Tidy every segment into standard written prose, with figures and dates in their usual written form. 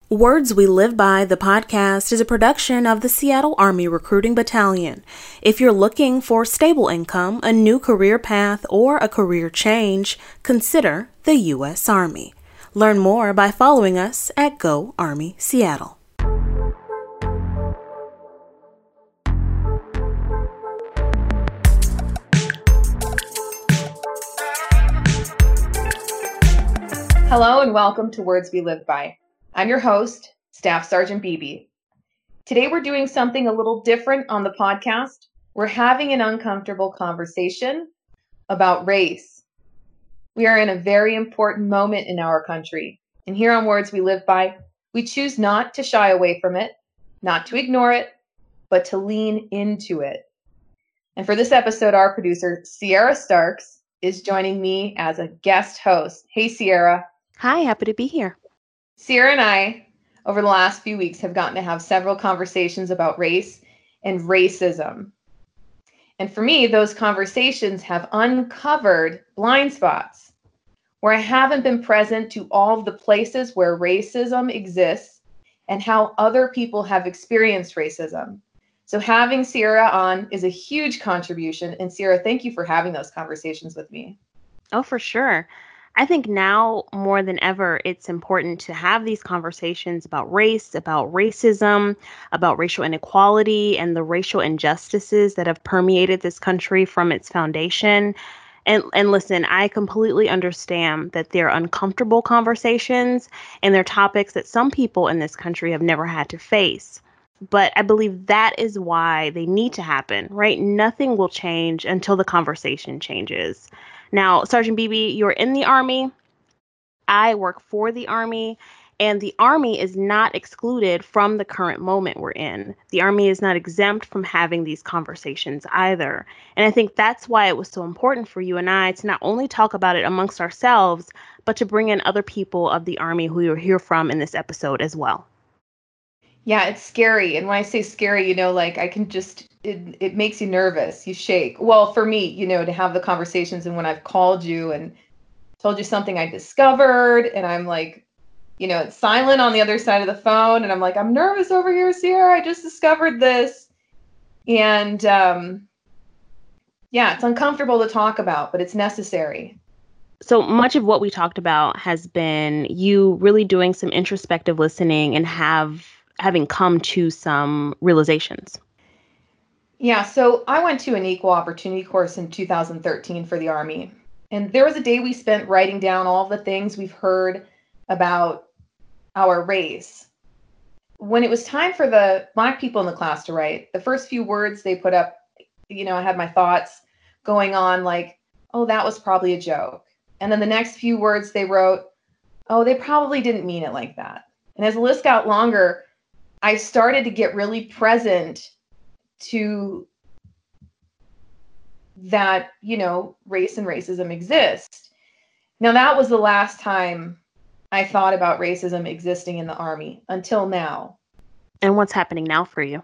Words We Live By, the podcast, is a production of the Seattle Army Recruiting Battalion. If you're looking for stable income, a new career path, or a career change, consider the U.S. Army. Learn more by following us at Go Army Seattle. Hello and welcome to Words We Live By. I'm your host, Staff Sergeant Beebe. Today we're doing something a little different on the podcast. We're having an uncomfortable conversation about race. We are in a very important moment in our country. And here on Words We Live By, we choose not to shy away from it, not to ignore it, but to lean into it. And for this episode, our producer, Sierra Starks, is joining me as a guest host. Hey, Sierra. Hi, happy to be here. Sierra and I, over the last few weeks, have gotten to have several conversations about race and racism. And for me, those conversations have uncovered blind spots where I haven't been present to all of the places where racism exists and how other people have experienced racism. So having Sierra on is a huge contribution. And Sierra, thank you for having those conversations with me. Oh, for sure. I think now more than ever, it's important to have these conversations about race, about racism, about racial inequality, and the racial injustices that have permeated this country from its foundation. And listen, I completely understand that they're uncomfortable conversations and they're topics that some people in this country have never had to face. But I believe that is why they need to happen, right? Nothing will change until the conversation changes. Now, Sergeant Beebe, you're in the Army. I work for the Army, and the Army is not excluded from the current moment we're in. The Army is not exempt from having these conversations either. And I think that's why it was so important for you and I to not only talk about it amongst ourselves, but to bring in other people of the Army who you'll hear from in this episode as well. Yeah, it's scary. And when I say scary, I can just, it makes you nervous. You shake. Well, for me, to have the conversations and when I've called you and told you something I discovered and I'm like, it's silent on the other side of the phone. And I'm like, I'm nervous over here, Sierra. I just discovered this. And it's uncomfortable to talk about, but it's necessary. So much of what we talked about has been you really doing some introspective listening and having come to some realizations. Yeah, so I went to an equal opportunity course in 2013 for the Army. And there was a day we spent writing down all the things we've heard about our race. When it was time for the Black people in the class to write, the first few words they put up, I had my thoughts going on like, oh, that was probably a joke. And then the next few words they wrote, oh, they probably didn't mean it like that. And as the list got longer, I started to get really present to that, race and racism exist. Now, that was the last time I thought about racism existing in the Army until now. And what's happening now for you?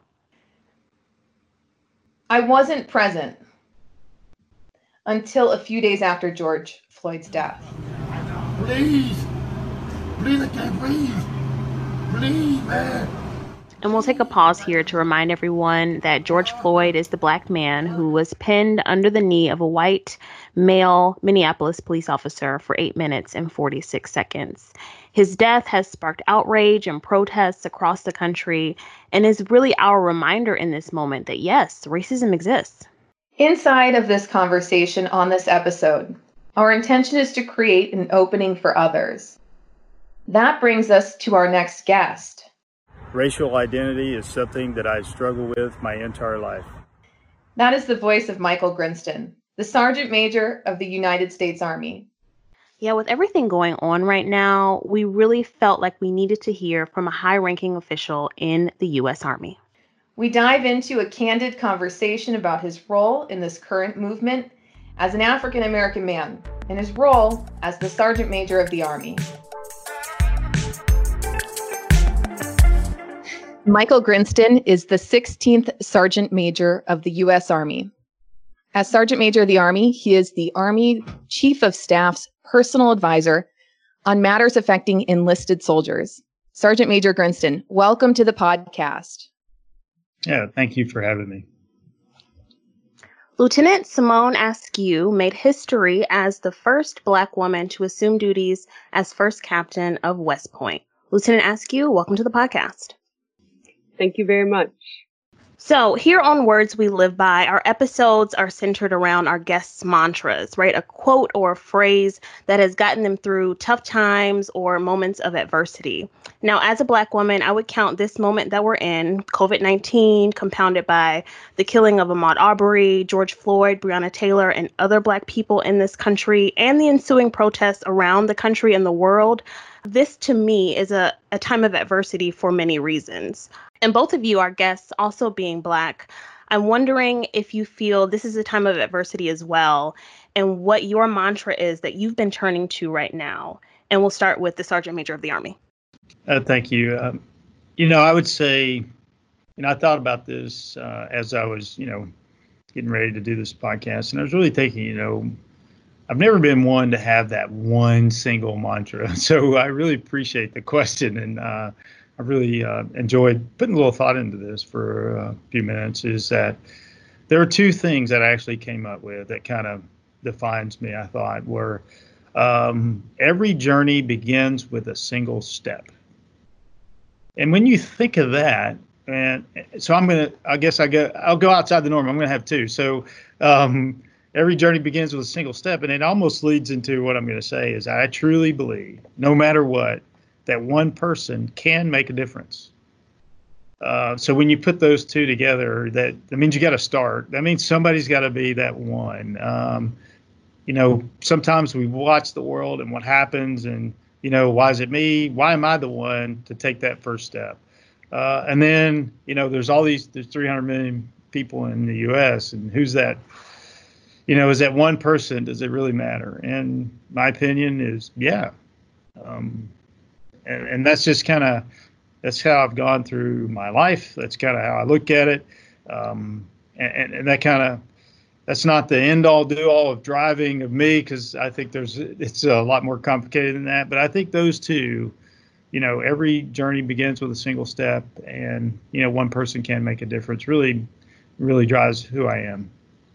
I wasn't present until a few days after George Floyd's death. Please, I can't breathe. Please, man. And we'll take a pause here to remind everyone that George Floyd is the Black man who was pinned under the knee of a white male Minneapolis police officer for 8 minutes and 46 seconds. His death has sparked outrage and protests across the country and is really our reminder in this moment that, yes, racism exists. Inside of this conversation on this episode, our intention is to create an opening for others. That brings us to our next guest. Racial identity is something that I struggle with my entire life. That is the voice of Michael Grinston, the Sergeant Major of the United States Army. Yeah, with everything going on right now, we really felt like we needed to hear from a high-ranking official in the U.S. Army. We dive into a candid conversation about his role in this current movement as an African-American man and his role as the Sergeant Major of the Army. Michael Grinston is the 16th Sergeant Major of the U.S. Army. As Sergeant Major of the Army, he is the Army Chief of Staff's personal advisor on matters affecting enlisted soldiers. Sergeant Major Grinston, welcome to the podcast. Yeah, thank you for having me. Lieutenant Simone Askew made history as the first Black woman to assume duties as first captain of West Point. Lieutenant Askew, welcome to the podcast. Thank you very much. So here on Words We Live By, our episodes are centered around our guests' mantras, right? A quote or a phrase that has gotten them through tough times or moments of adversity. Now, as a Black woman, I would count this moment that we're in, COVID-19, compounded by the killing of Ahmaud Arbery, George Floyd, Breonna Taylor, and other Black people in this country, and the ensuing protests around the country and the world. This, to me, is a time of adversity for many reasons. And both of you, our guests, also being Black, I'm wondering if you feel this is a time of adversity as well, and what your mantra is that you've been turning to right now. And we'll start with the Sergeant Major of the Army. Thank you. I would say, I thought about this as I was, getting ready to do this podcast. And I was really thinking, I've never been one to have that one single mantra. So I really appreciate the question. And I really enjoyed putting a little thought into this for a few minutes. Is that there are two things that I actually came up with that kind of defines me, I thought, were every journey begins with a single step. And when you think of that, and so I'll go outside the norm. I'm going to have two. So every journey begins with a single step. And it almost leads into what I'm going to say is I truly believe, no matter what, that one person can make a difference. So when you put those two together, that means you got to start. That means somebody's got to be that one. Sometimes we watch the world and what happens and, why is it me? Why am I the one to take that first step? And then, there's 300 million people in the U.S. and who's that? Is that one person? Does it really matter? And my opinion is, yeah. And that's just that's how I've gone through my life. That's kind of how I look at it. And that that's not the end all do all of driving of me, because I think it's a lot more complicated than that. But I think those two, every journey begins with a single step, and, one person can make a difference, really, really drives who I am.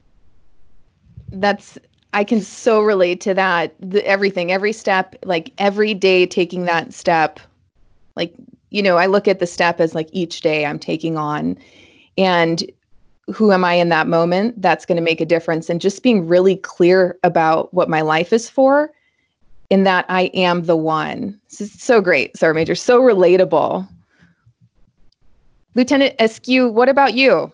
I can so relate to that. Everything, every step, like every day taking that step, like, I look at the step as like each day I'm taking on, and who am I in that moment? That's going to make a difference. And just being really clear about what my life is for, in that I am the one. This is so great, Sergeant Major, so relatable. Lieutenant Askew, what about you?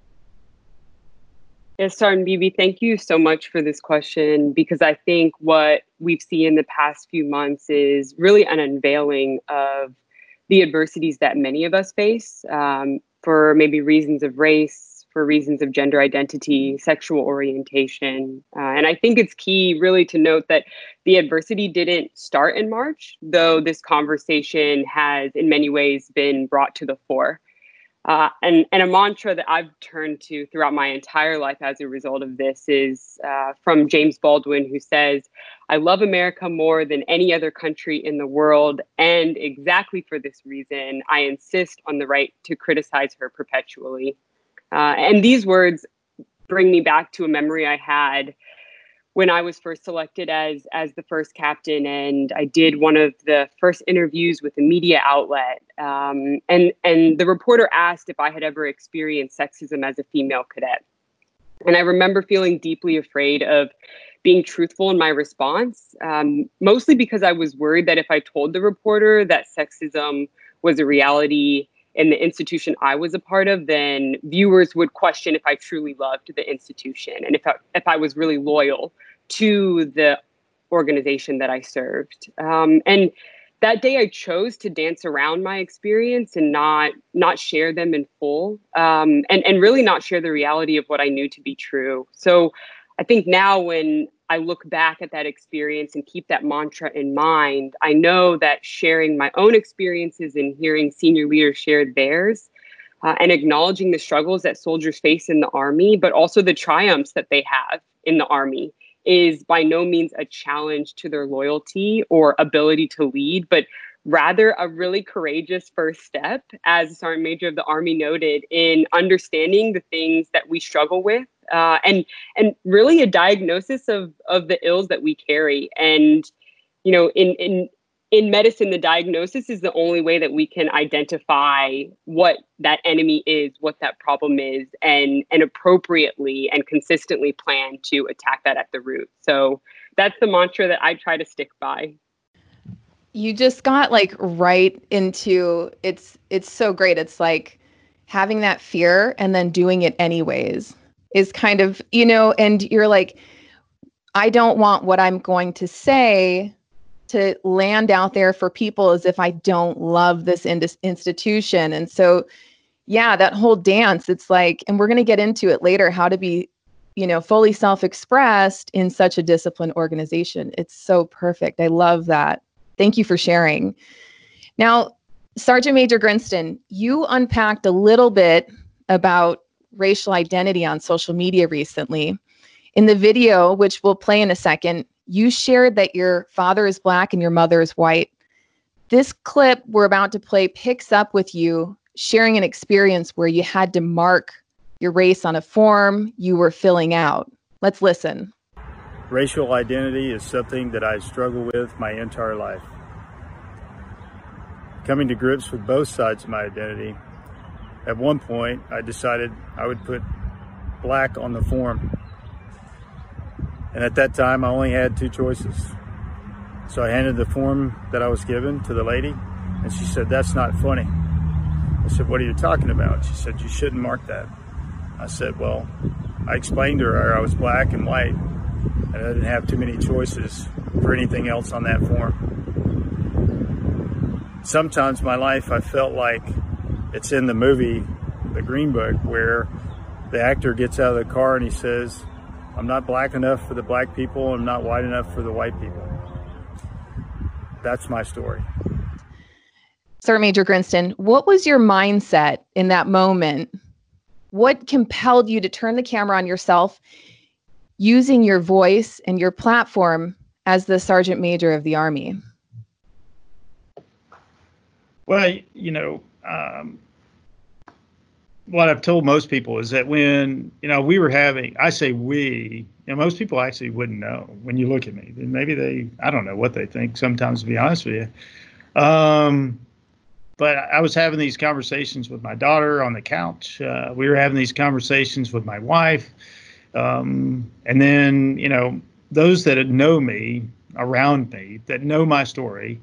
Yes, Sergeant Beebe, thank you so much for this question, because I think what we've seen in the past few months is really an unveiling of the adversities that many of us face for maybe reasons of race, for reasons of gender identity, sexual orientation. And I think it's key really to note that the adversity didn't start in March, though this conversation has in many ways been brought to the fore. And a mantra that I've turned to throughout my entire life as a result of this is from James Baldwin, who says, "I love America more than any other country in the world. And exactly for this reason, I insist on the right to criticize her perpetually." And these words bring me back to a memory I had when I was first selected as the first captain, and I did one of the first interviews with a media outlet. And the reporter asked if I had ever experienced sexism as a female cadet. And I remember feeling deeply afraid of being truthful in my response, mostly because I was worried that if I told the reporter that sexism was a reality in the institution I was a part of, then viewers would question if I truly loved the institution and if I was really loyal to the organization that I served. And that day I chose to dance around my experience and not share them in full, and really not share the reality of what I knew to be true. So I think now when I look back at that experience and keep that mantra in mind, I know that sharing my own experiences and hearing senior leaders share theirs, and acknowledging the struggles that soldiers face in the Army, but also the triumphs that they have in the Army, is by no means a challenge to their loyalty or ability to lead, but rather a really courageous first step, as the Sergeant Major of the Army noted, in understanding the things that we struggle with, and really a diagnosis of the ills that we carry. And in medicine, the diagnosis is the only way that we can identify what that enemy is, what that problem is, and appropriately and consistently plan to attack that at the root. So that's the mantra that I try to stick by. You just got like right into it's so great. It's like having that fear and then doing it anyways is kind of, and you're like, I don't want what I'm going to say to land out there for people as if I don't love this institution. And so, yeah, that whole dance, it's like, and we're going to get into it later, how to be, fully self-expressed in such a disciplined organization. It's so perfect. I love that. Thank you for sharing. Now, Sergeant Major Grinston, you unpacked a little bit about racial identity on social media recently. In the video, which we'll play in a second, you shared that your father is Black and your mother is white. This clip we're about to play picks up with you sharing an experience where you had to mark your race on a form you were filling out. Let's listen. Racial identity is something that I struggle with my entire life. Coming to grips with both sides of my identity, at one point I decided I would put Black on the form. And at that time I only had two choices. So I handed the form that I was given to the lady, and she said, "That's not funny." I said, "What are you talking about?" She said, "You shouldn't mark that." I said, "Well," I explained to her I was Black and white, and I didn't have too many choices for anything else on that form. Sometimes in my life I felt like it's in the movie The Green Book, where the actor gets out of the car and he says, "I'm not Black enough for the Black people, I'm not white enough for the white people." That's my story. Sergeant Major Grinston, what was your mindset in that moment? What compelled you to turn the camera on yourself, using your voice and your platform as the Sergeant Major of the Army? Well, what I've told most people is that when, we were having, I say we, most people actually wouldn't know when you look at me. Maybe I don't know what they think sometimes, to be honest with you. But I was having these conversations with my daughter on the couch. We were having these conversations with my wife. And then, those that know me, around me, that know my story,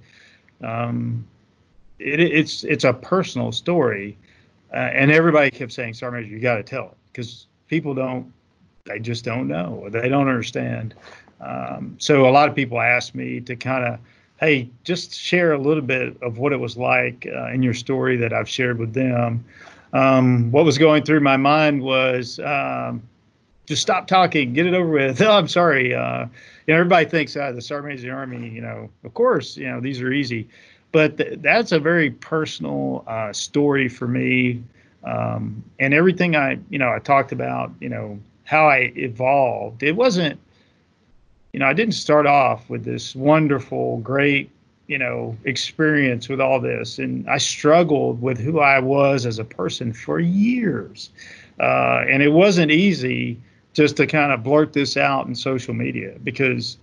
it's a personal story. And everybody kept saying, "Sergeant Major, you got to tell it," because people they just don't know. They don't understand. So a lot of people asked me to kind of, hey, just share a little bit of what it was like in your story that I've shared with them. What was going through my mind was just stop talking, get it over with. Oh, I'm sorry. Everybody thinks the Sergeant Major of the Army, of course, these are easy. But that's a very personal story for me. And everything I talked about, how I evolved. It wasn't, I didn't start off with this wonderful, great, experience with all this. And I struggled with who I was as a person for years. And it wasn't easy just to kind of blurt this out in social media because,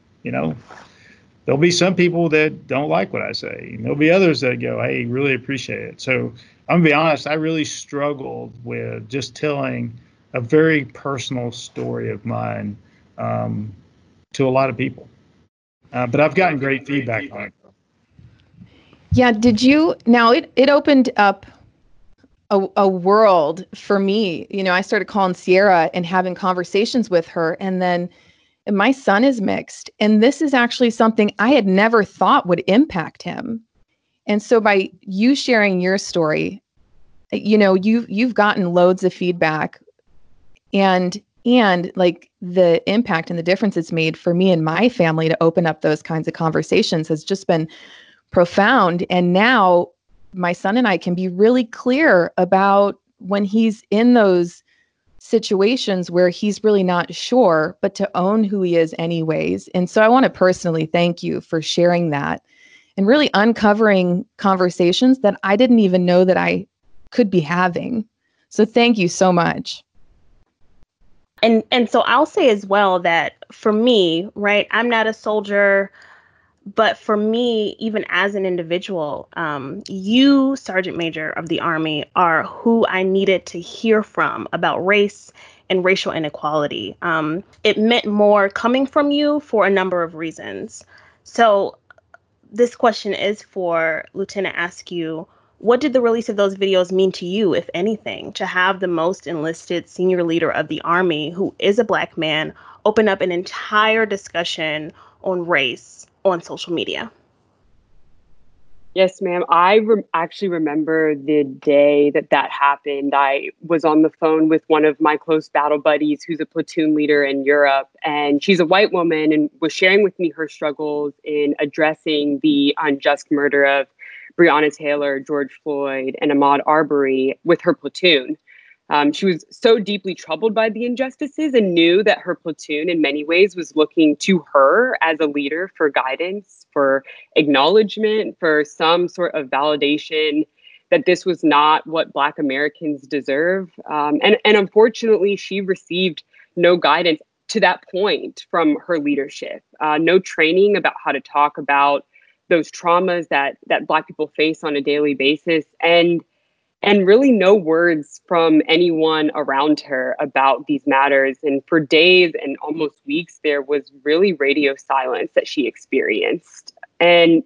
there'll be some people that don't like what I say. And there'll be others that go, "Hey, really appreciate it." So I'm going to be honest, I really struggled with just telling a very personal story of mine to a lot of people. But I've gotten great feedback on it. Yeah, now it opened up a world for me. I started calling Sierra and having conversations with her, and my son is mixed. And this is actually something I had never thought would impact him. And so by you sharing your story, you've gotten loads of feedback and like the impact and the difference it's made for me and my family to open up those kinds of conversations has just been profound. And now my son and I can be really clear about when he's in those situations where he's really not sure, but to own who he is anyways. And so I want to personally thank you for sharing that. and really uncovering conversations that I didn't even know that I could be having. So thank you so much. And so I'll say as well that for me, right, I'm not a soldier, but for me, even as an individual, you, Sergeant Major of the Army, are who I needed to hear from about race and racial inequality. It meant more coming from you for a number of reasons. So this question is for Lieutenant Askew. What did the release of those videos mean to you, if anything, to have the most enlisted senior leader of the Army, who is a Black man, open up an entire discussion on race on social media? Yes, ma'am. I actually remember the day that happened. I was on the phone with one of my close battle buddies who's a platoon leader in Europe, and she's a white woman and was sharing with me her struggles in addressing the unjust murder of Breonna Taylor, George Floyd, and Ahmaud Arbery with her platoon. She was so deeply troubled by the injustices and knew that her platoon in many ways was looking to her as a leader for guidance, for acknowledgement, for some sort of validation that this was not what Black Americans deserve. And unfortunately, she received no guidance to that point from her leadership, no training about how to talk about those traumas that Black people face on a daily basis, and really no words from anyone around her about these matters. And for days and almost weeks, there was really radio silence that she experienced. And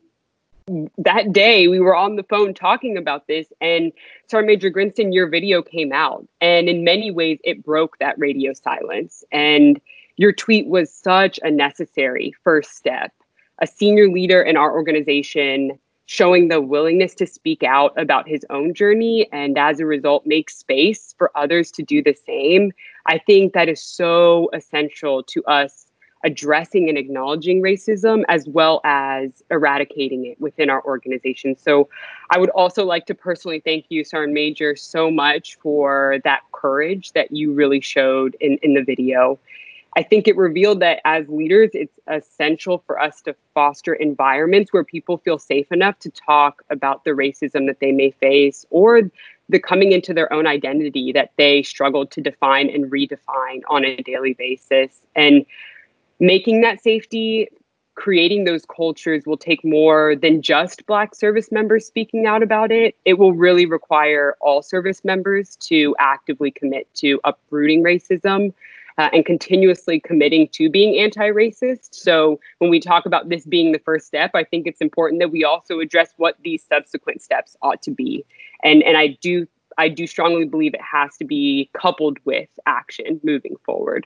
that day we were on the phone talking about this, and Sergeant Major Grinston, your video came out. And in many ways, it broke that radio silence. And your tweet was such a necessary first step. A senior leader in our organization showing the willingness to speak out about his own journey and as a result make space for others to do the same. I think that is so essential to us addressing and acknowledging racism as well as eradicating it within our organization. So I would also like to personally thank you, Sergeant Major, so much for that courage that you really showed in the video. I think it revealed that as leaders, it's essential for us to foster environments where people feel safe enough to talk about the racism that they may face or the coming into their own identity that they struggle to define and redefine on a daily basis. And making that safety, creating those cultures will take more than just Black service members speaking out about it. It will really require all service members to actively commit to uprooting racism. And continuously committing to being anti-racist. So when we talk about this being the first step, I think it's important that we also address what these subsequent steps ought to be. And I do strongly believe it has to be coupled with action moving forward.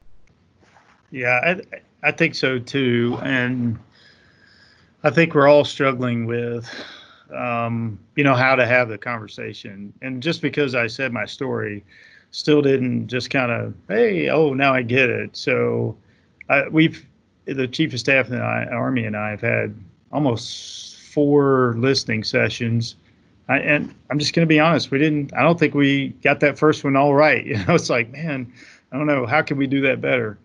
Yeah, I think so too. And I think we're all struggling with, how to have the conversation. And just because I said my story, still didn't just kind of, hey, oh, now I get it. So the Chief of Staff and Army and I have had almost 4 listening sessions. And I'm just going to be honest, I don't think we got that first one all right. It's like, man, I don't know, how can we do that better?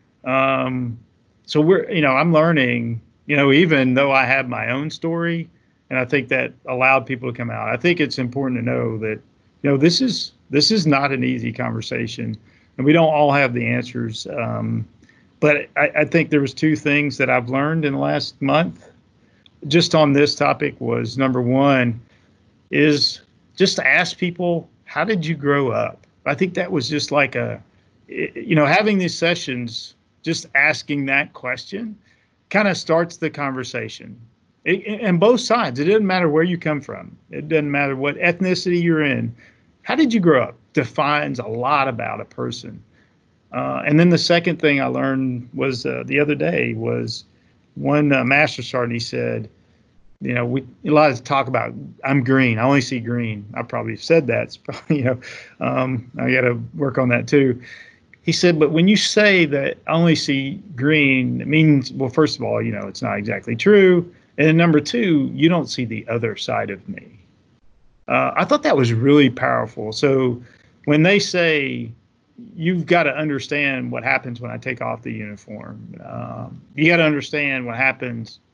So I'm learning, even though I have my own story, and I think that allowed people to come out. I think it's important to know that, this is not an easy conversation, and we don't all have the answers. But I think there was 2 things that I've learned in the last month just on this topic was, number one is just to ask people, how did you grow up? I think that was just like having these sessions, just asking that question kind of starts the conversation. And both sides, it doesn't matter where you come from. It doesn't matter what ethnicity you're in. How did you grow up? Defines a lot about a person. And then the second thing I learned was the other day was one master sergeant, he said, we a lot of talk about, I'm green. I only see green. I probably said that. It's probably, I got to work on that too. He said, but when you say that I only see green, it means, well, first of all, it's not exactly true. And then number 2, you don't see the other side of me. I thought that was really powerful. So when they say, you've got to understand what happens when I take off the uniform, you got to understand what happens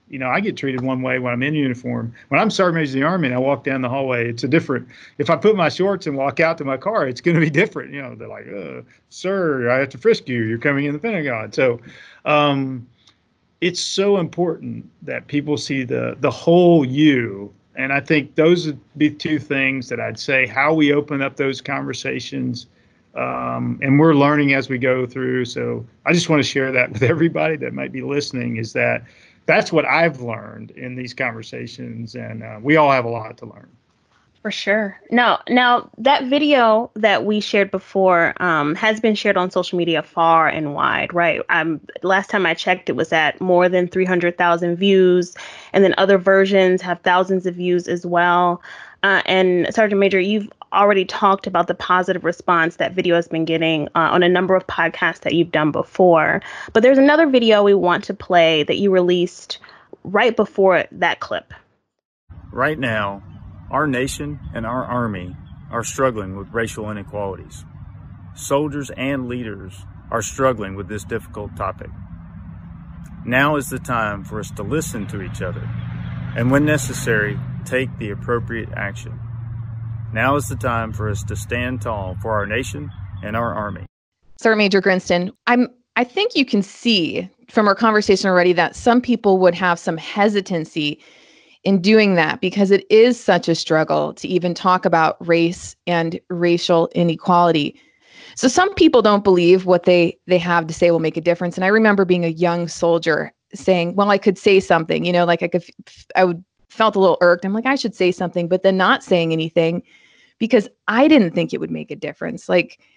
I get treated one way when I'm in uniform. When I'm Sergeant Major of the Army and I walk down the hallway, it's a different. If I put my shorts and walk out to my car, it's going to be different. They're like, sir, I have to frisk you. You're coming in the Pentagon. So it's so important that people see the whole you. And I think those would be two things that I'd say, how we open up those conversations. And we're learning as we go through. So I just want to share that with everybody that might be listening, is that's what I've learned in these conversations. And we all have a lot to learn. For sure. Now that video that we shared before has been shared on social media far and wide, right? Last time I checked, it was at more than 300,000 views, and then other versions have thousands of views as well. And Sergeant Major, you've already talked about the positive response that video has been getting on a number of podcasts that you've done before. But there's another video we want to play that you released right before that clip. Right now, our nation and our Army are struggling with racial inequalities. Soldiers and leaders are struggling with this difficult topic. Now is the time for us to listen to each other, and when necessary, take the appropriate action. Now is the time for us to stand tall for our nation and our Army. Sergeant Major Grinston, I think you can see from our conversation already that some people would have some hesitancy in doing that because it is such a struggle to even talk about race and racial inequality. So some people don't believe what they have to say will make a difference. And I remember being a young soldier saying, well, I could say something, I felt a little irked. I'm like, I should say something, but then not saying anything because I didn't think it would make a difference.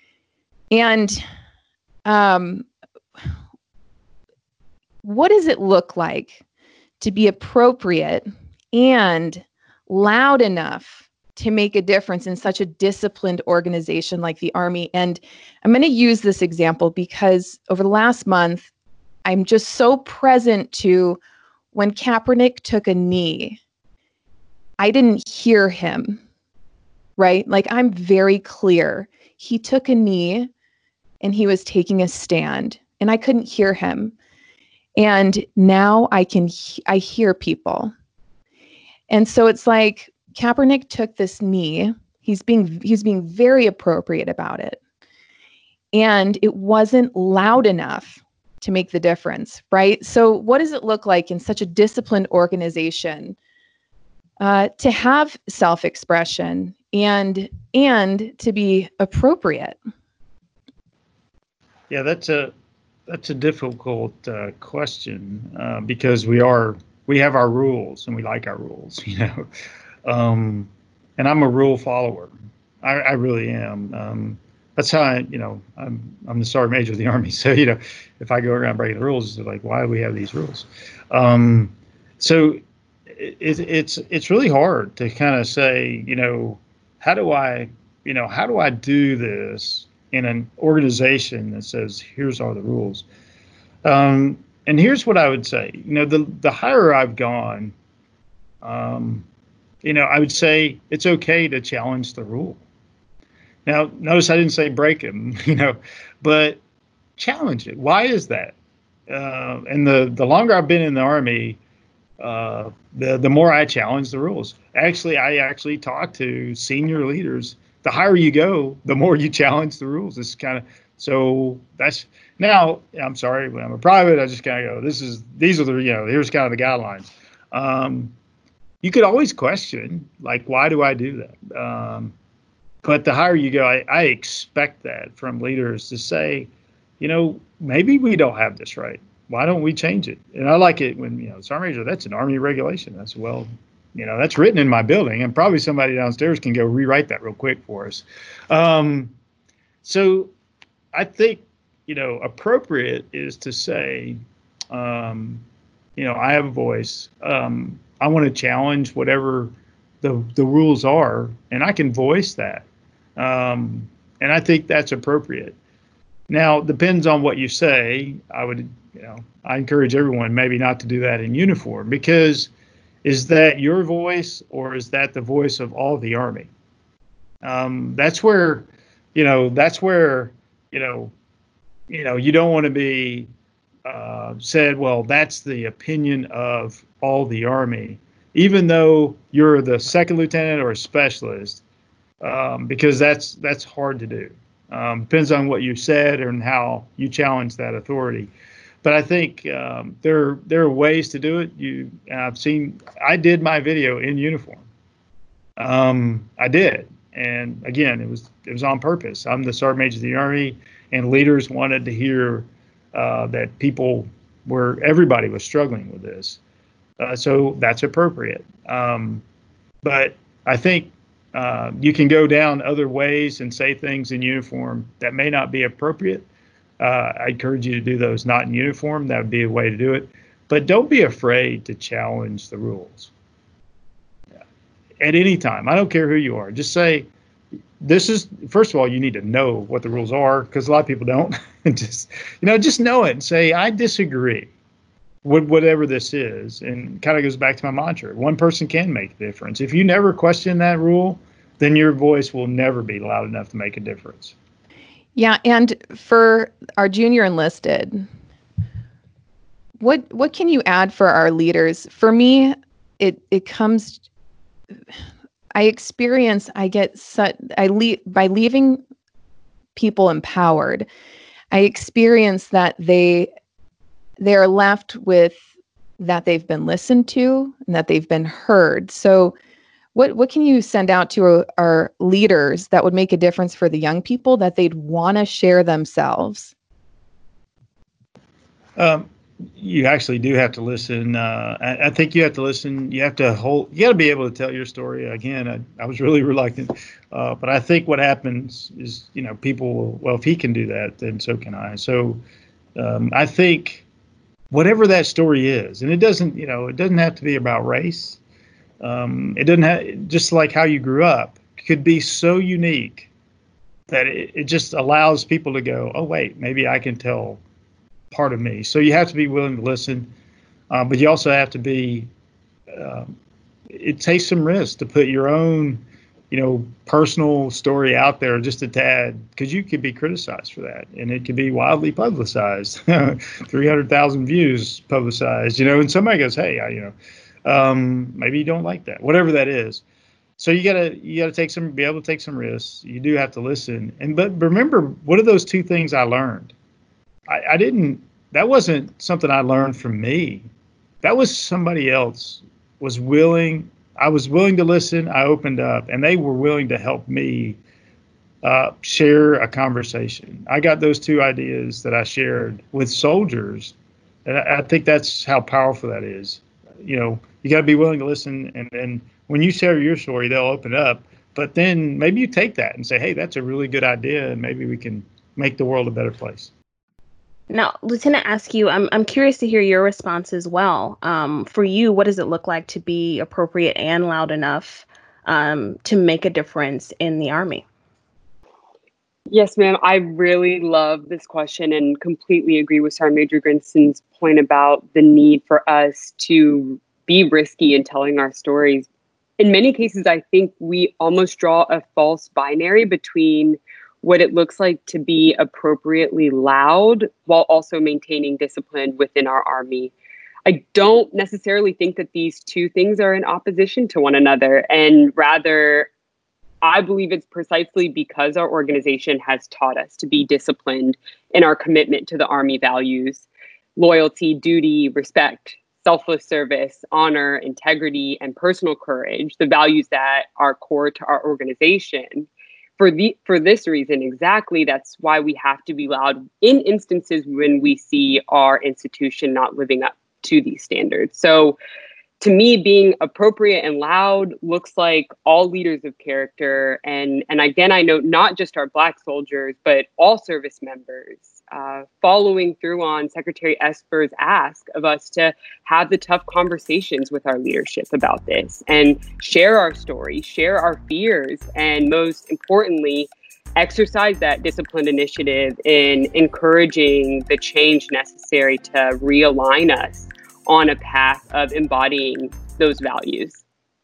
What does it look like to be appropriate and loud enough to make a difference in such a disciplined organization like the Army? And I'm going to use this example because over the last month, I'm just so present to when Kaepernick took a knee. I didn't hear him, right? I'm very clear. He took a knee and he was taking a stand and I couldn't hear him. And now I hear people. And so it's like Kaepernick took this knee. He's being very appropriate about it. And it wasn't loud enough to make the difference, right? So what does it look like in such a disciplined organization to have self-expression and to be appropriate? Yeah, that's a difficult question because we have our rules and we like our rules, and I'm a rule follower. I really am. That's how I'm the Sergeant Major of the Army. So if I go around breaking the rules, it's like, why do we have these rules? So it's really hard to kind of say, how do I do this in an organization that says, here's all the rules. And here's what I would say, the higher I've gone, I would say it's okay to challenge the rule. Now, notice I didn't say break them, but challenge it. Why is that? And the longer I've been in the Army, the more I challenge the rules. I talk to senior leaders. The higher you go, the more you challenge the rules. This is kind of, so that's, now, I'm sorry, when I'm a private, I just kind of go, these are the, here's kind of the guidelines. You could always question, like, why do I do that? But the higher you go, I expect that from leaders to say, maybe we don't have this right. Why don't we change it? And I like it when, Sergeant Major, that's an Army regulation. That's, that's written in my building, and probably somebody downstairs can go rewrite that real quick for us. So I think, appropriate is to say, I have a voice. I want to challenge whatever the rules are, and I can voice that. And I think that's appropriate. Now, depends on what you say. I encourage everyone maybe not to do that in uniform, because is that your voice or is that the voice of all the Army? That's where you don't want to be said, well, that's the opinion of all the Army, even though you're the second lieutenant or a specialist, because that's hard to do. Depends on what you said and how you challenge that authority. But I think there are ways to do it. I did my video in uniform. I did. And again, it was on purpose. I'm the Sergeant Major of the Army, and leaders wanted to hear that everybody was struggling with this. So that's appropriate. But I think you can go down other ways and say things in uniform that may not be appropriate. I encourage you to do those not in uniform. That would be a way to do it. But don't be afraid to challenge the rules at any time. I don't care who you are. Just say, first of all, you need to know what the rules are, because a lot of people don't. just know it and say, I disagree with whatever this is. And kind of goes back to my mantra. One person can make a difference. If you never question that rule, then your voice will never be loud enough to make a difference. Yeah. And for our junior enlisted, what can you add for our leaders? For me, it comes, by leaving people empowered, I experience that they're left with that they've been listened to and that they've been heard. So what can you send out to our leaders that would make a difference for the young people that they'd want to share themselves? You actually do have to listen. I think you have to listen. You got to be able to tell your story. Again, I was really reluctant, but I think what happens is, people, well, if he can do that, then so can I. So I think whatever that story is, and it doesn't have to be about race. It doesn't have, just like how you grew up, could be so unique that it just allows people to go, oh, wait, maybe I can tell part of me. So you have to be willing to listen, but you also have to be, it takes some risk to put your own, personal story out there just a tad, because you could be criticized for that, and it could be wildly publicized, 300,000 views publicized, and somebody goes, hey, maybe you don't like that, whatever that is. So you gotta be able to take some risks. You do have to listen, but remember, what are those two things I learned? That wasn't something I learned from me. That was somebody else I was willing to listen. I opened up, and they were willing to help me share a conversation. I got those two ideas that I shared with soldiers, and I think that's how powerful that is. You got to be willing to listen, and then when you share your story, they'll open up. But then maybe you take that and say, hey, that's a really good idea, and maybe we can make the world a better place. Now, Lieutenant Askew, I'm curious to hear your response as well. For you, what does it look like to be appropriate and loud enough to make a difference in the Army? Yes, ma'am. I really love this question and completely agree with Sergeant Major Grinston's point about the need for us to be risky in telling our stories. In many cases, I think we almost draw a false binary between what it looks like to be appropriately loud while also maintaining discipline within our Army. I don't necessarily think that these two things are in opposition to one another, and rather, I believe it's precisely because our organization has taught us to be disciplined in our commitment to the Army values: loyalty, duty, respect, selfless service, honor, integrity, and personal courage, the values that are core to our organization. For this reason, exactly, that's why we have to be loud in instances when we see our institution not living up to these standards. So to me, being appropriate and loud looks like all leaders of character. And again, I note not just our Black soldiers, but all service members, following through on Secretary Esper's ask of us to have the tough conversations with our leadership about this and share our story, share our fears, and most importantly, exercise that disciplined initiative in encouraging the change necessary to realign us on a path of embodying those values.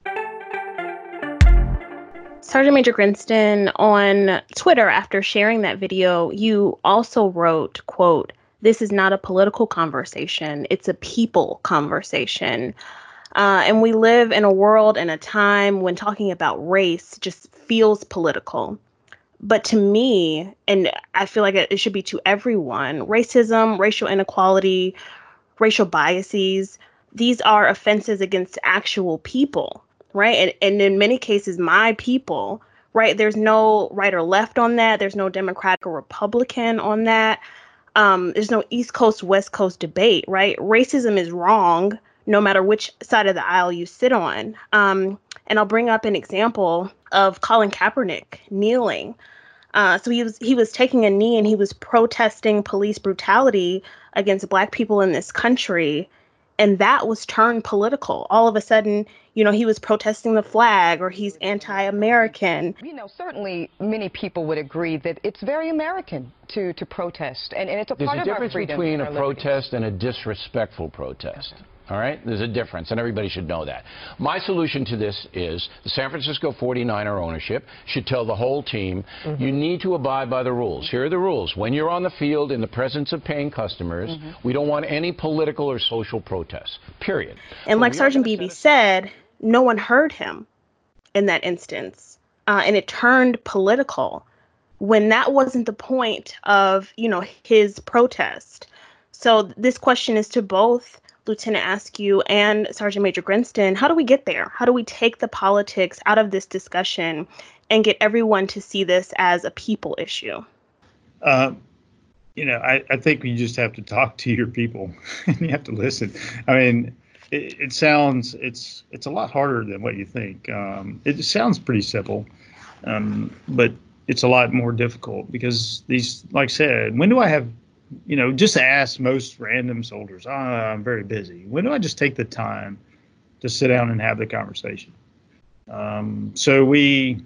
Sergeant Major Grinston, on Twitter, after sharing that video, you also wrote, quote, this is not a political conversation. It's a people conversation. And we live in a world and a time when talking about race just feels political. But to me, and I feel like it should be to everyone, racism, racial inequality, racial biases, these are offenses against actual people, right? And in many cases, my people, right? There's no right or left on that. There's no Democrat or Republican on that. There's no East Coast, West Coast debate, right? Racism is wrong, no matter which side of the aisle you sit on. And I'll bring up an example of Colin Kaepernick kneeling. So he was taking a knee and he was protesting police brutality against Black people in this country. And that was turned political. All of a sudden, he was protesting the flag or he's anti-American. Certainly many people would agree that it's very American to protest. And it's a part of our freedom. There's a difference between a protest and a disrespectful protest. Okay. All right? There's a difference, and everybody should know that. My solution to this is the San Francisco 49er ownership should tell the whole team, you need to abide by the rules. Here are the rules. When you're on the field in the presence of paying customers, we don't want any political or social protests, period. And like Sergeant Beebe said, no one heard him in that instance, and it turned political when that wasn't the point of, his protest. So this question is to both Lieutenant Askew and Sergeant Major Grinston. How do we get there? How do we take the politics out of this discussion and get everyone to see this as a people issue? I think you just have to talk to your people and you have to listen. I mean, it's a lot harder than what you think. It sounds pretty simple, but it's a lot more difficult because these, like I said, when do I have, just ask most random soldiers, I'm very busy. When do I just take the time to sit down and have the conversation? So we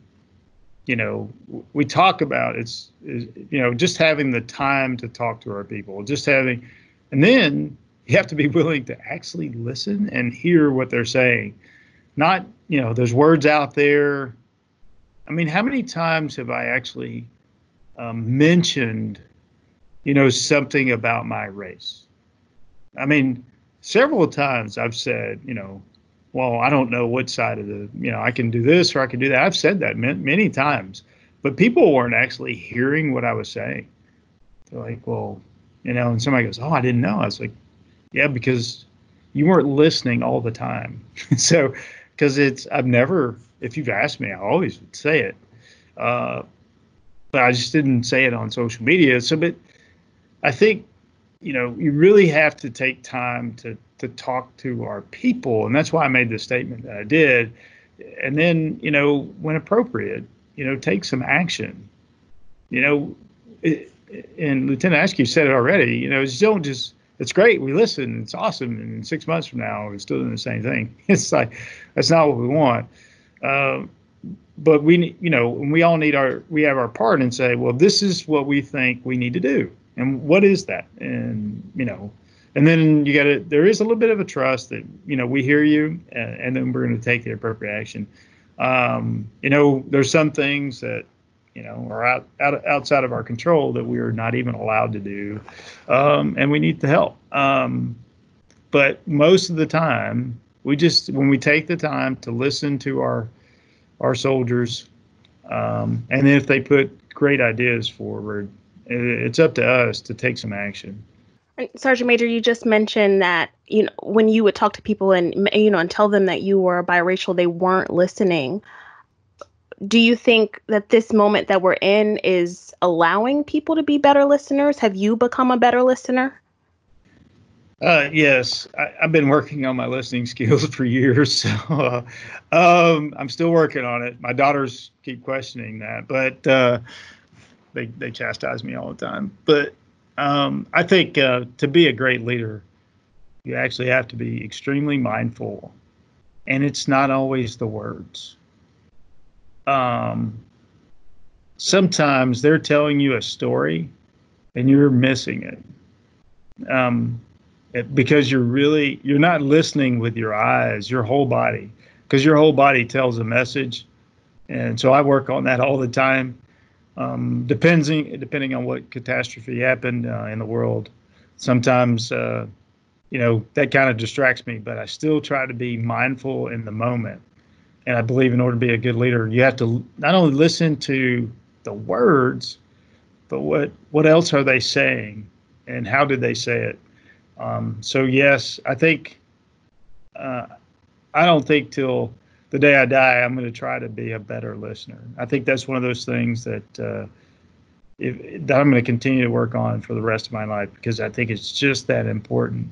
talk about just having the time to talk to our people, and then you have to be willing to actually listen and hear what they're saying. Not, there's words out there. I mean, how many times have I actually mentioned something about my race? I mean, several times I've said, well, I don't know what side of I can do this or I can do that. I've said that many times, but people weren't actually hearing what I was saying. They're like, well, and somebody goes, oh, I didn't know. I was like, yeah, because you weren't listening all the time. So, because if you've asked me, I always would say it. But I just didn't say it on social media. So, but I think, you really have to take time to talk to our people. And that's why I made the statement that I did. And then, when appropriate, take some action. And Lieutenant Askew said it already, don't just, it's great, we listen, it's awesome. And 6 months from now, we're still doing the same thing. It's like, that's not what we want. But we all we have our part and say, well, this is what we think we need to do. And what is that? And, and then there is a little bit of a trust that, we hear you and then we're going to take the appropriate action. There's some things that, are outside of our control that we are not even allowed to do. And we need the help. But most of the time, when we take the time to listen to our soldiers, and if they put great ideas forward, it's up to us to take some action. And Sergeant Major, you just mentioned that, when you would talk to people and, and tell them that you were biracial, they weren't listening. Do you think that this moment that we're in is allowing people to be better listeners? Have you become a better listener? Yes, I've been working on my listening skills for years, so I'm still working on it. My daughters keep questioning that, but they chastise me all the time. But I think to be a great leader, you actually have to be extremely mindful, and it's not always the words. Sometimes they're telling you a story, and you're missing it. Because you're not listening with your eyes, your whole body, because your whole body tells a message. And so I work on that all the time, depending on what catastrophe happened in the world sometimes, that kind of distracts me, but I still try to be mindful in the moment. And I believe in order to be a good leader, you have to not only listen to the words, but what else are they saying and how did they say it? So yes, I think, I don't think till the day I die, I'm going to try to be a better listener. I think that's one of those things that I'm going to continue to work on for the rest of my life, because I think it's just that important.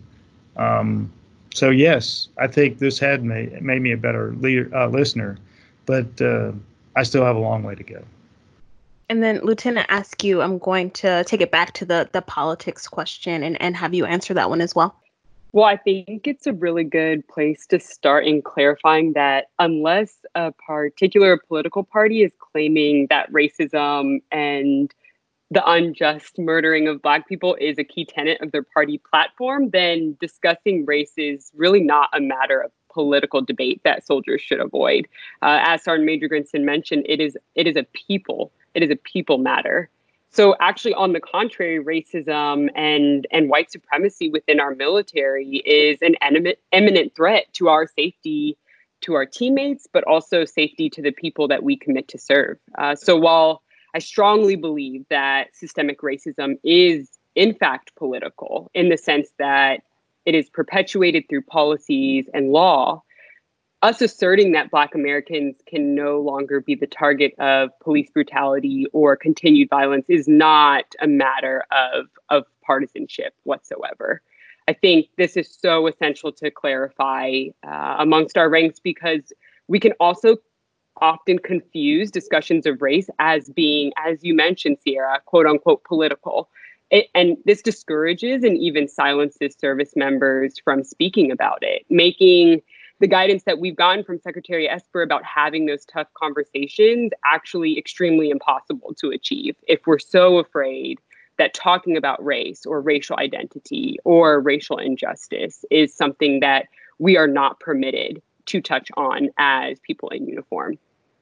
So yes, I think this had made me a better listener, but I still have a long way to go. And then, Lieutenant Askew, I'm going to take it back to the politics question and have you answer that one as well. Well, I think it's a really good place to start in clarifying that unless a particular political party is claiming that racism and the unjust murdering of Black people is a key tenet of their party platform, then discussing race is really not a matter of political debate that soldiers should avoid. As Sergeant Major Grinson mentioned, it is a people matter. So actually, on the contrary, racism and white supremacy within our military is an imminent threat to our safety, to our teammates, but also safety to the people that we commit to serve. So while I strongly believe that systemic racism is, in fact, political in the sense that it is perpetuated through policies and law, us asserting that Black Americans can no longer be the target of police brutality or continued violence is not a matter of partisanship whatsoever. I think this is so essential to clarify amongst our ranks, because we can also often confuse discussions of race as being, as you mentioned, Sierra, quote unquote, political. And this discourages and even silences service members from speaking about it, making the guidance that we've gotten from Secretary Esper about having those tough conversations actually extremely impossible to achieve if we're so afraid that talking about race or racial identity or racial injustice is something that we are not permitted to touch on as people in uniform.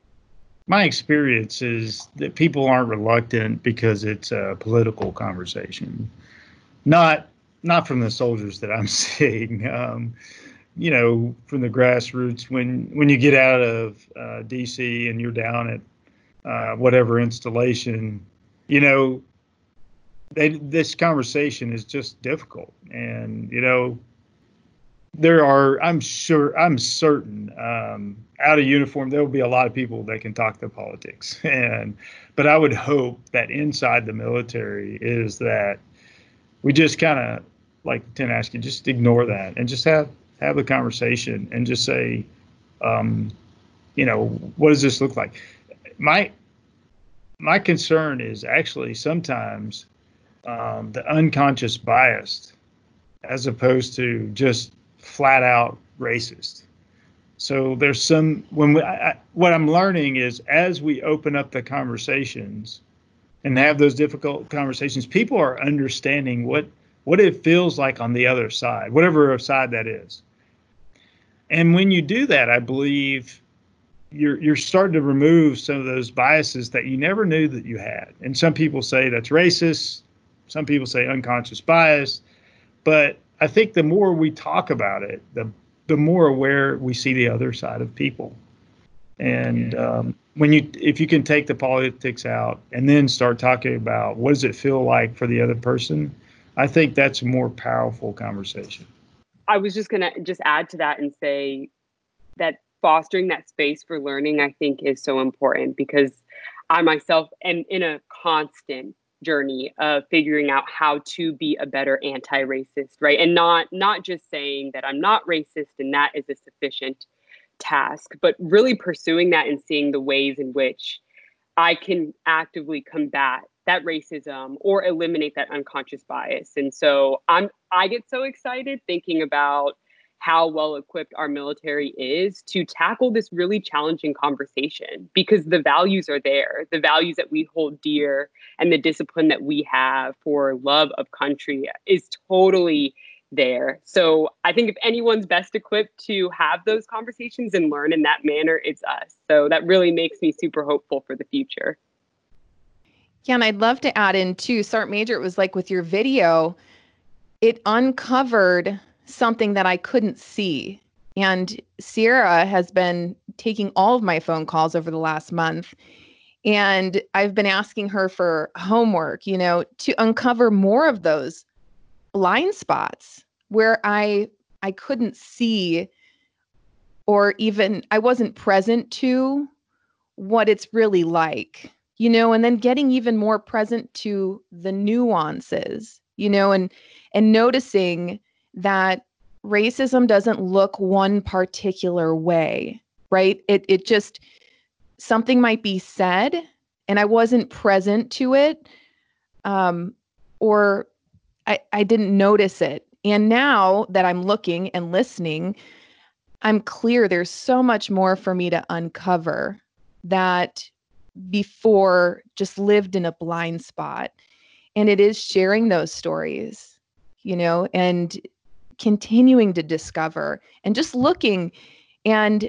My experience is that people aren't reluctant because it's a political conversation. Not from the soldiers that I'm seeing. From the grassroots, when you get out of DC and you're down at whatever installation, this conversation is just difficult. And, I'm certain, out of uniform, there will be a lot of people that can talk their politics. But I would hope that inside the military is that we just kind of, like Lieutenant Askew, just ignore that and just have the conversation and just say, what does this look like? My concern is actually sometimes the unconscious bias, as opposed to just flat out racist. So there's what I'm learning is, as we open up the conversations and have those difficult conversations, people are understanding what it feels like on the other side, whatever side that is. And when you do that, I believe you're starting to remove some of those biases that you never knew that you had. And some people say that's racist. Some people say unconscious bias. But I think the more we talk about it, the more aware we see the other side of people. And if you can take the politics out and then start talking about what does it feel like for the other person, I think that's a more powerful conversation. I was just going to add to that and say that fostering that space for learning, I think, is so important, because I myself am in a constant journey of figuring out how to be a better anti-racist, right? And not just saying that I'm not racist and that is a sufficient task, but really pursuing that and seeing the ways in which I can actively combat that racism or eliminate that unconscious bias. And so I get so excited thinking about how well equipped our military is to tackle this really challenging conversation, because the values are there, the values that we hold dear and the discipline that we have for love of country is totally there. So I think if anyone's best equipped to have those conversations and learn in that manner, it's us. So that really makes me super hopeful for the future. Yeah, and I'd love to add in too, Sergeant Major, it was like with your video, it uncovered something that I couldn't see. And Sierra has been taking all of my phone calls over the last month. And I've been asking her for homework, to uncover more of those blind spots where I couldn't see, or even I wasn't present to what it's really like, and then getting even more present to the nuances, and noticing that racism doesn't look one particular way, right? It just, something might be said and I wasn't present to it, or I didn't notice it. And now that I'm looking and listening, I'm clear there's so much more for me to uncover that before just lived in a blind spot. And it is sharing those stories, and continuing to discover and just looking. And,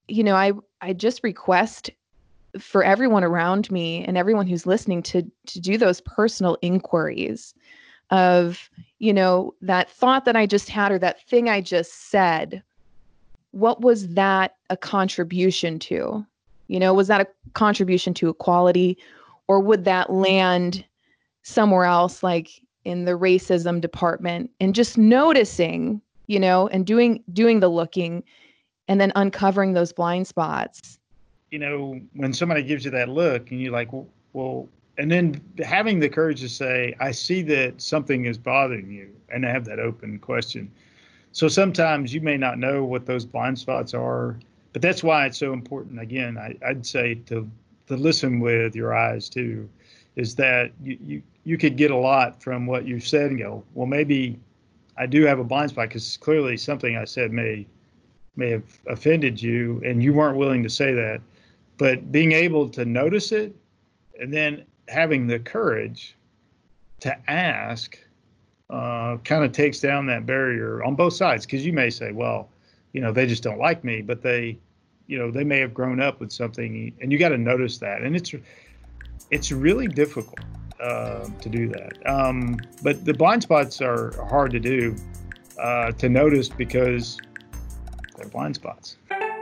I just request for everyone around me and everyone who's listening to do those personal inquiries of, that thought that I just had or that thing I just said. What was that a contribution to? Was that a contribution to equality, or would that land somewhere else, like in the racism department? And just noticing, and doing the looking and then uncovering those blind spots. When somebody gives you that look and you're like, well, and then having the courage to say, I see that something is bothering you, and have that open question. So sometimes you may not know what those blind spots are, but that's why it's so important. Again, I'd say to listen with your eyes too, is that you could get a lot from what you said and go, well, maybe I do have a blind spot, because clearly something I said may have offended you and you weren't willing to say that. But being able to notice it and then having the courage to ask kind of takes down that barrier on both sides. Because you may say, well, they just don't like me, but they may have grown up with something, and you got to notice that. And it's really difficult to do that. But the blind spots are hard to do, to notice, because they're blind spots.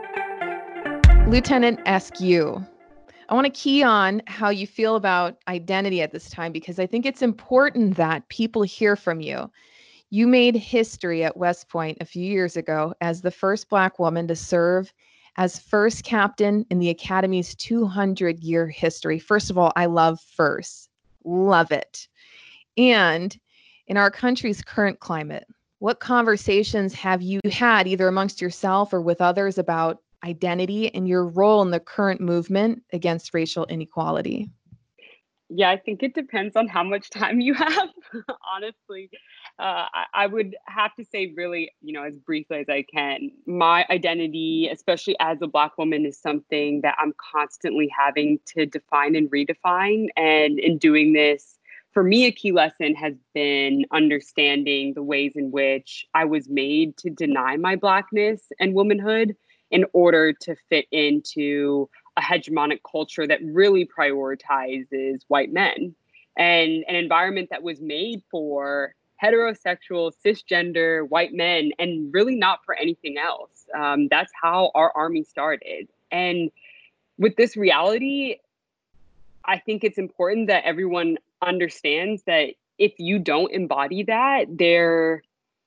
Lieutenant SQ, I want to key on how you feel about identity at this time, because I think it's important that people hear from you. You made history at West Point a few years ago as the first Black woman to serve as first captain in the Academy's 200-year history. First of all, I love firsts. Love it. And in our country's current climate, what conversations have you had either amongst yourself or with others about identity and your role in the current movement against racial inequality? Yeah, I think it depends on how much time you have, honestly. I would have to say, really, as briefly as I can, my identity, especially as a Black woman, is something that I'm constantly having to define and redefine. And in doing this, for me, a key lesson has been understanding the ways in which I was made to deny my Blackness and womanhood in order to fit into a hegemonic culture that really prioritizes white men, and an environment that was made for heterosexual, cisgender white men, and really not for anything else. That's how our Army started. And with this reality, I think it's important that everyone understands that if you don't embody that, there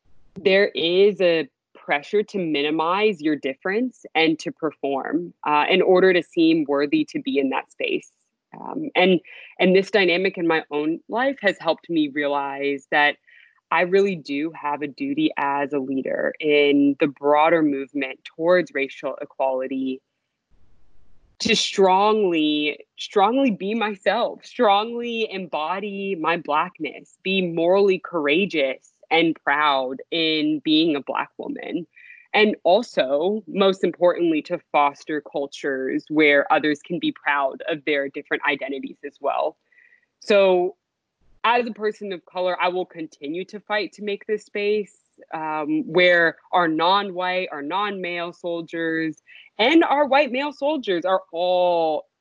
is a pressure to minimize your difference and to perform in order to seem worthy to be in that space. And this dynamic in my own life has helped me realize that I really do have a duty as a leader in the broader movement towards racial equality to strongly be myself, strongly embody my Blackness, be morally courageous and proud in being a Black woman. And also, most importantly, to foster cultures where others can be proud of their different identities as well. So as a person of color, I will continue to fight to make this space where our non-white, our non-male soldiers, and our white male soldiers are all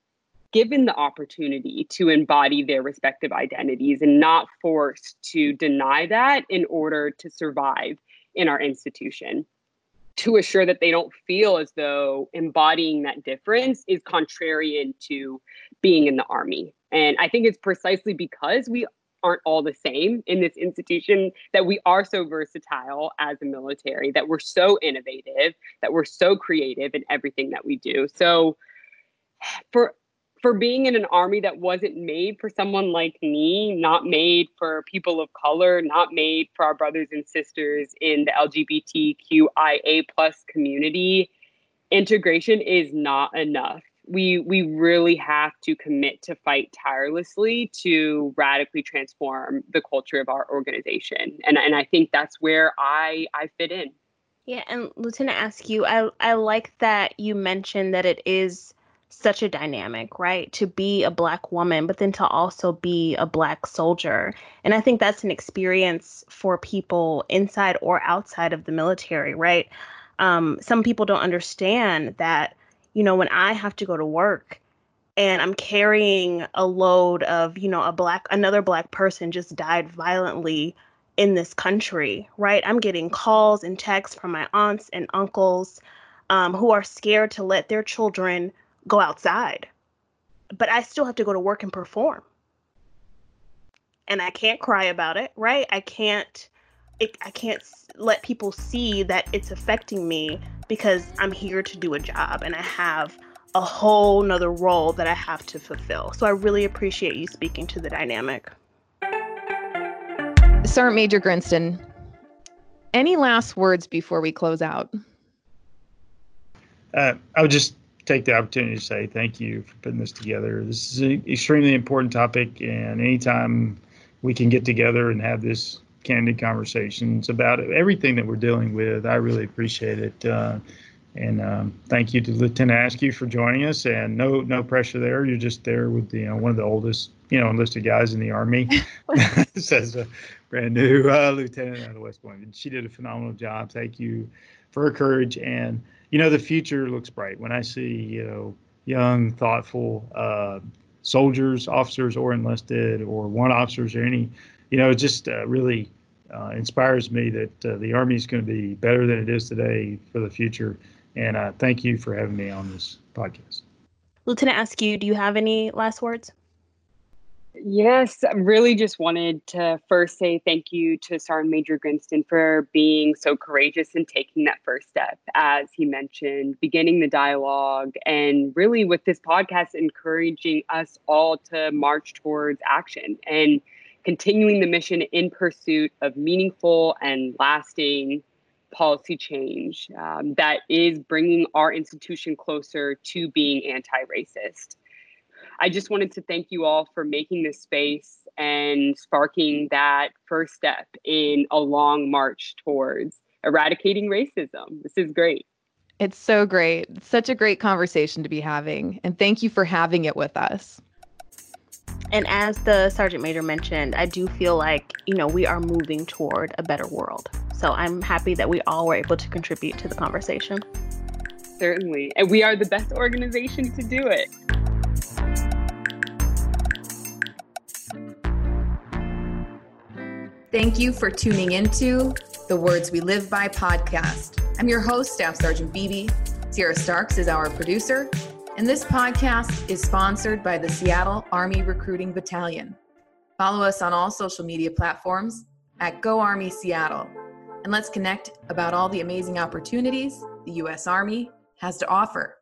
given the opportunity to embody their respective identities and not forced to deny that in order to survive in our institution, to assure that they don't feel as though embodying that difference is contrarian to being in the Army. And I think it's precisely because we aren't all the same in this institution that we are so versatile as a military, that we're so innovative, that we're so creative in everything that we do. So for being in an Army that wasn't made for someone like me, not made for people of color, not made for our brothers and sisters in the LGBTQIA+ community, integration is not enough. We really have to commit to fight tirelessly to radically transform the culture of our organization. And I think that's where I fit in. Yeah, and Lieutenant Askew, I like that you mentioned that it is such a dynamic, right? To be a Black woman, but then to also be a Black soldier. And I think that's an experience for people inside or outside of the military, right? Some people don't understand that, you know, when I have to go to work and I'm carrying a load of, you know, another Black person just died violently in this country, right? I'm getting calls and texts from my aunts and uncles who are scared to let their children go outside, but I still have to go to work and perform. And I can't cry about it, right? I can't let people see that it's affecting me because I'm here to do a job and I have a whole nother role that I have to fulfill. So I really appreciate you speaking to the dynamic. Sergeant Major Grinston, any last words before we close out? I would just take the opportunity to say thank you for putting this together. This is an extremely important topic, and anytime we can get together and have this candid conversations about everything that we're dealing with, I really appreciate it. And thank you to Lieutenant Askew for joining us. And no pressure there. You're just there with one of the oldest enlisted guys in the Army. Says a brand new lieutenant out of West Point. And she did a phenomenal job. Thank you for her courage. And the future looks bright when I see, young, thoughtful soldiers, officers, or enlisted, or one officers, or any, it just really inspires me that the Army is going to be better than it is today for the future. And thank you for having me on this podcast. Lieutenant Askew, do you have any last words? Yes, I really just wanted to first say thank you to Sergeant Major Grinston for being so courageous and taking that first step, as he mentioned, beginning the dialogue, and really with this podcast encouraging us all to march towards action and continuing the mission in pursuit of meaningful and lasting policy change that is bringing our institution closer to being anti-racist. I just wanted to thank you all for making this space and sparking that first step in a long march towards eradicating racism. This is great. It's so great. It's such a great conversation to be having. And thank you for having it with us. And as the Sergeant Major mentioned, I do feel like, we are moving toward a better world. So I'm happy that we all were able to contribute to the conversation. Certainly. And we are the best organization to do it. Thank you for tuning into the Words We Live By podcast. I'm your host, Staff Sergeant Phoebe. Sierra Starks is our producer, and this podcast is sponsored by the Seattle Army Recruiting Battalion. Follow us on all social media platforms at Go Army Seattle, and let's connect about all the amazing opportunities the U.S. Army has to offer.